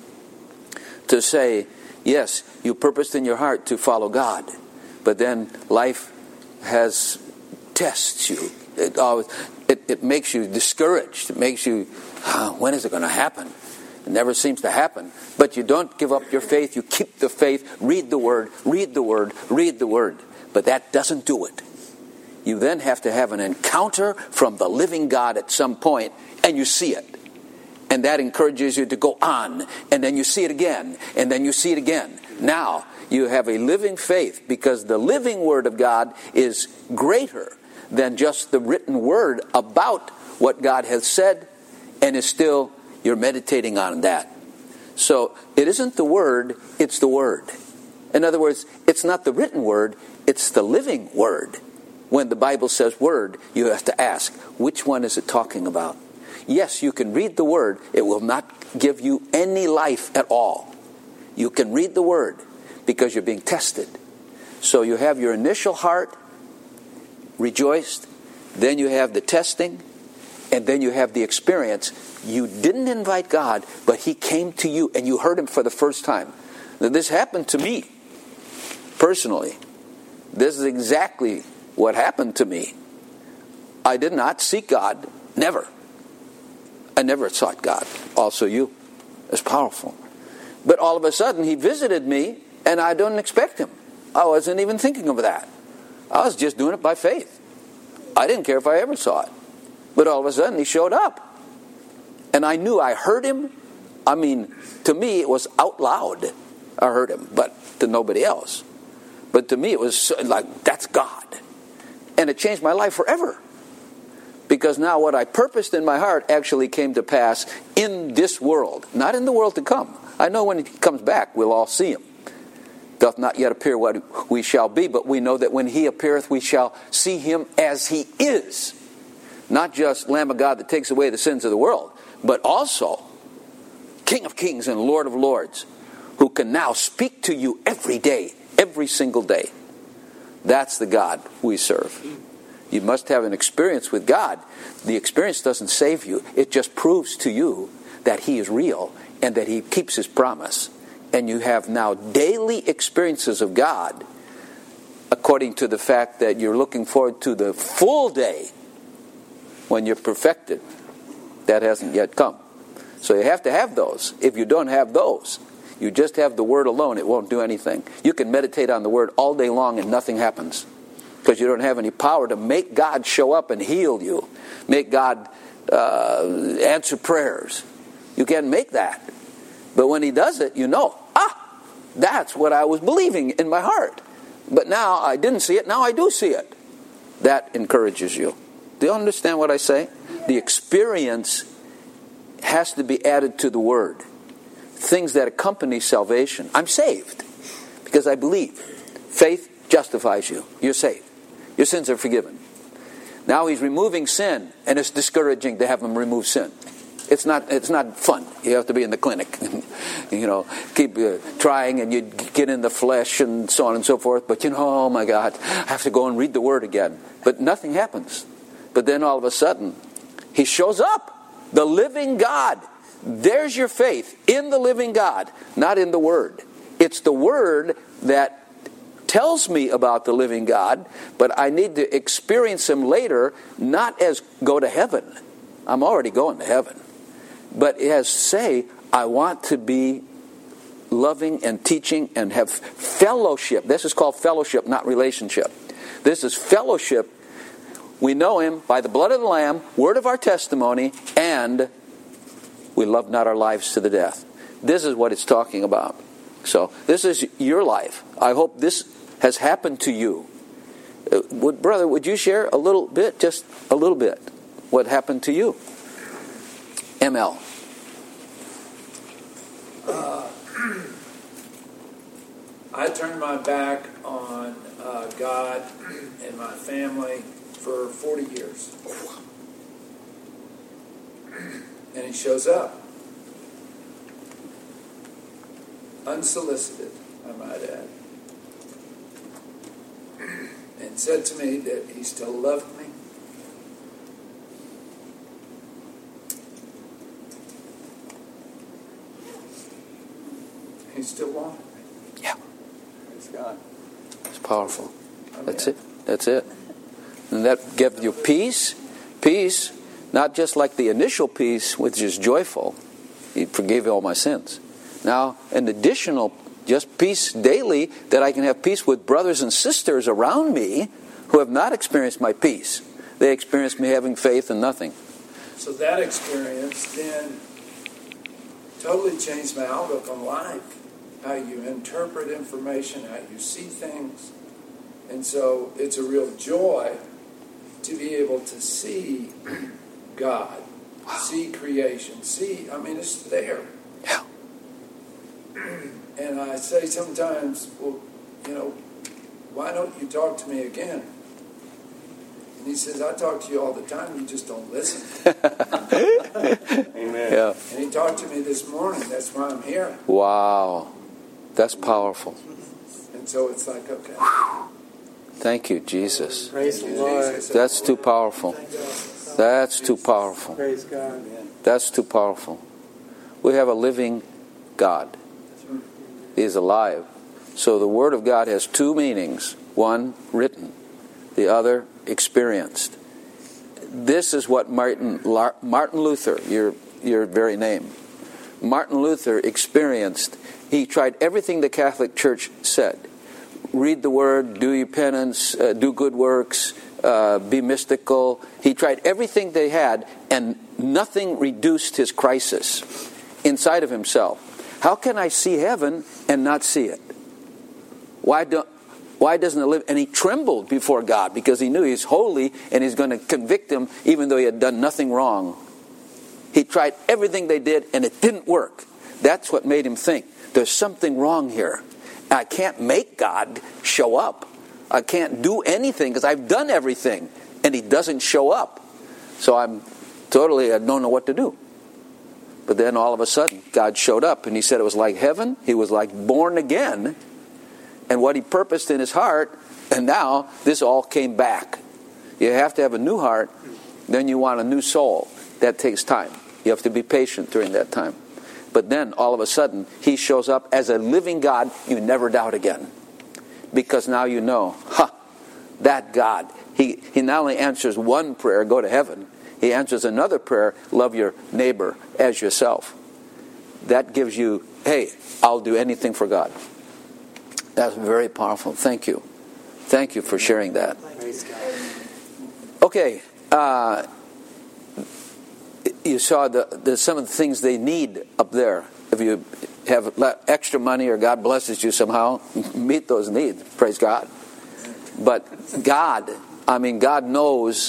To say, yes, you purposed in your heart to follow God. But then life tests you. It makes you discouraged. It makes you, when is it going to happen? It never seems to happen. But you don't give up your faith. You keep the faith. Read the Word. Read the Word. Read the Word. But that doesn't do it. You then have to have an encounter from the living God at some point, and you see it. And that encourages you to go on. And then you see it again. And then you see it again. Now, you have a living faith, because the living Word of God is greater than just the written Word about what God has said, and is still, you're meditating on that. So it isn't the Word, it's the Word. In other words, it's not the written Word, it's the living Word. When the Bible says Word, you have to ask, which one is it talking about? Yes, you can read the Word. It will not give you any life at all. You can read the Word because you're being tested. So you have your initial heart rejoiced, then you have the testing, and then you have the experience. You didn't invite God, but he came to you and you heard him for the first time. Now, this happened to me personally. This is exactly what happened to me. I did not seek God. Never. I never sought God. Also you. It's powerful. But all of a sudden he visited me, and I didn't expect him. I wasn't even thinking of that. I was just doing it by faith. I didn't care if I ever saw it. But all of a sudden he showed up. And I knew I heard him. I mean, to me it was out loud. I heard him, but to nobody else. But to me it was like, that's God. And it changed my life forever. Because now what I purposed in my heart actually came to pass in this world. Not in the world to come. I know when he comes back we'll all see him. Doth not yet appear what we shall be, but we know that when he appeareth we shall see him as he is. Not just Lamb of God that takes away the sins of the world, but also King of Kings and Lord of Lords, who can now speak to you every day, every single day. That's the God we serve. You must have an experience with God. The experience doesn't save you. It just proves to you that he is real and that he keeps his promise. And you have now daily experiences of God, according to the fact that you're looking forward to the full day when you're perfected. That hasn't yet come. So you have to have those. If you don't have those, you just have the Word alone, it won't do anything. You can meditate on the Word all day long and nothing happens. Because you don't have any power to make God show up and heal you. Make God answer prayers. You can't make that. But when he does it, you know, that's what I was believing in my heart. But now I didn't see it, now I do see it. That encourages you. Do you understand what I say? The experience has to be added to the Word. Things that accompany salvation. I'm saved because I believe. Faith justifies you. You're saved. Your sins are forgiven. Now he's removing sin, and it's discouraging to have him remove sin. It's not fun. You have to be in the clinic, keep trying, and you get in the flesh and so on and so forth. But oh my God, I have to go and read the Word again. But nothing happens. But then all of a sudden, he shows up, the living God. There's your faith in the living God, not in the Word. It's the Word that tells me about the living God, but I need to experience Him later, not as go to heaven. I'm already going to heaven. But as say, I want to be loving and teaching and have fellowship. This is called fellowship, not relationship. This is fellowship. We know Him by the blood of the Lamb, word of our testimony, and we love not our lives to the death. This is what it's talking about. So this is your life. I hope this has happened to you. Brother, would you share a little bit, just a little bit, what happened to you? ML. I turned my back on God and my family for 40 years. And He shows up. Unsolicited, I might add. And said to me that He still loved me. He still wanted me. Yeah. Praise God. It's powerful. Amen. That's it. That's it. And that gives you peace. Peace, not just like the initial peace, which is joyful. He forgave all my sins. Now, an additional, just peace daily, that I can have peace with brothers and sisters around me who have not experienced my peace. They experience me having faith in nothing. So that experience then totally changed my outlook on life. How you interpret information, how you see things. And so it's a real joy to be able to see God, see creation, it's there. Yeah. And I say sometimes, well, why don't you talk to me again? And He says, I talk to you all the time, you just don't listen. Amen. Yeah. And He talked to me this morning, that's why I'm here. Wow. That's powerful. And so it's like, okay. Thank you, Jesus. Praise the Lord. That's too powerful. That's too powerful. Praise God. That's too powerful. We have a living God. He is alive. So the Word of God has two meanings. One, written. The other, experienced. This is what Martin Luther, your very name, Martin Luther experienced. He tried everything the Catholic Church said. Read the Word, do your penance, do good works, be mystical. He tried everything they had, and nothing reduced his crisis inside of himself. How can I see heaven and not see it? Why doesn't it live? And he trembled before God because he knew He's holy and He's going to convict him even though he had done nothing wrong. He tried everything they did and it didn't work. That's what made him think, there's something wrong here. I can't make God show up. I can't do anything because I've done everything and He doesn't show up. So I don't know what to do. But then all of a sudden, God showed up and He said it was like heaven. He was like born again. And what He purposed in His heart, and now this all came back. You have to have a new heart, then you want a new soul. That takes time. You have to be patient during that time. But then all of a sudden, He shows up as a living God you never doubt again. Because now you know, that God. He not only answers one prayer, go to heaven. He answers another prayer, love your neighbor as yourself. That gives you, hey, I'll do anything for God. That's very powerful. Thank you. Thank you for sharing that. Okay. You saw some of the things they need up there. If you have extra money or God blesses you somehow, meet those needs. Praise God. But God knows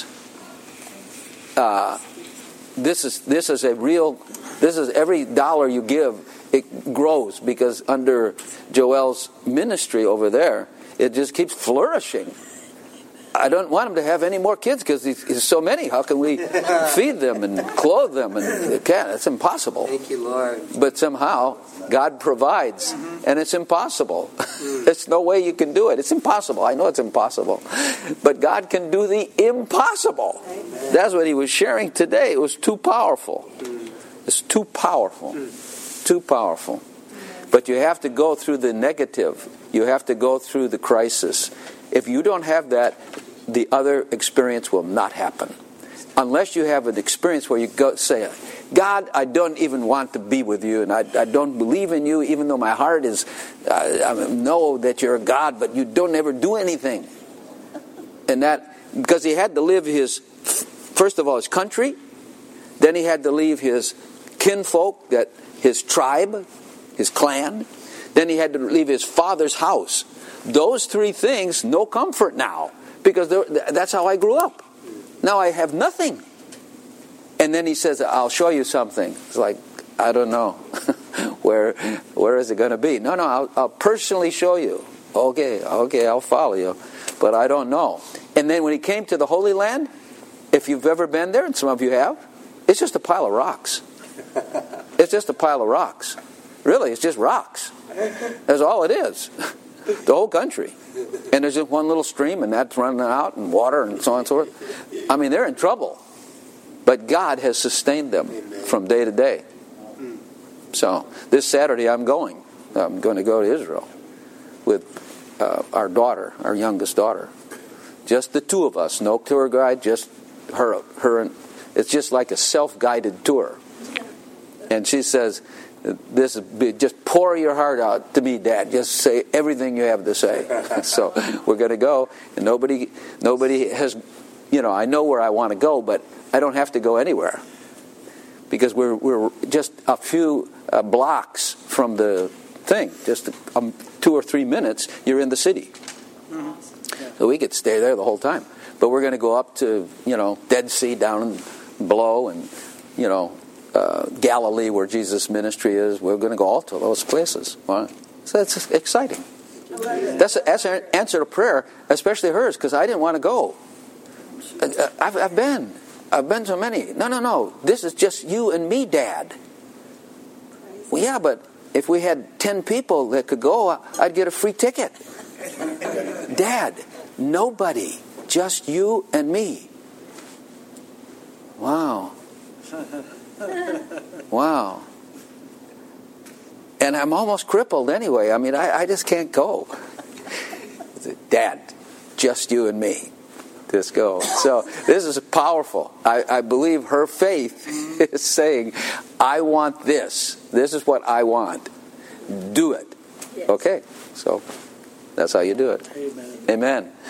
this is every dollar you give, it grows, because under Joel's ministry over there, it just keeps flourishing. I don't want him to have any more kids because he's so many. How can we feed them and clothe them? And it can't. It's impossible. Thank you, Lord. But somehow God provides, and it's impossible. There's no way you can do it. It's impossible. I know it's impossible. But God can do the impossible. Amen. That's what he was sharing today. It was too powerful. It's too powerful. Too powerful. But you have to go through the negative. You have to go through the crisis. If you don't have that, the other experience will not happen. Unless you have an experience where you go say, God, I don't even want to be with you, and I don't believe in you, even though my heart is, I know that you're a God, but you don't ever do anything. And that, because he had to leave his, first of all, his country, then he had to leave his kinfolk, that his tribe, his clan, then he had to leave his father's house. Those three things, no comfort now, because that's how I grew up. Now I have nothing. And then he says, I'll show you something. It's like, I don't know. Where is it going to be? No, I'll personally show you. Okay, I'll follow you. But I don't know. And then when he came to the Holy Land, if you've ever been there, and some of you have, it's just a pile of rocks. It's just a pile of rocks. Really, it's just rocks. That's all it is. The whole country. And there's just one little stream, and that's running out, and water, and so on and so forth. I mean, they're in trouble. But God has sustained them from day to day. So, this Saturday I'm going to go to Israel with our daughter, our youngest daughter. Just the two of us. No tour guide, just her. It's just like a self-guided tour. And she says, just pour your heart out to me, Dad. Just say everything you have to say. So we're going to go, and nobody has, I know where I want to go, but I don't have to go anywhere, because we're just a few blocks from the thing. Just 2 or 3 minutes, you're in the city. So we could stay there the whole time. But we're going to go up to Dead Sea down below, and Galilee, where Jesus' ministry is. We're going to go all to those places. So that's exciting. That's an answer to prayer, especially hers, because I didn't want to go. I've been to many. No. This is just you and me, Dad. Well, yeah, but if we had 10 people that could go, I'd get a free ticket. Dad, nobody. Just you and me. Wow. Wow. And I'm almost crippled anyway. I mean, I just can't go. Dad, just you and me. Just go. So this is powerful. I believe her faith is saying, I want this. This is what I want. Do it. Yes. Okay. So that's how you do it. Amen. Amen.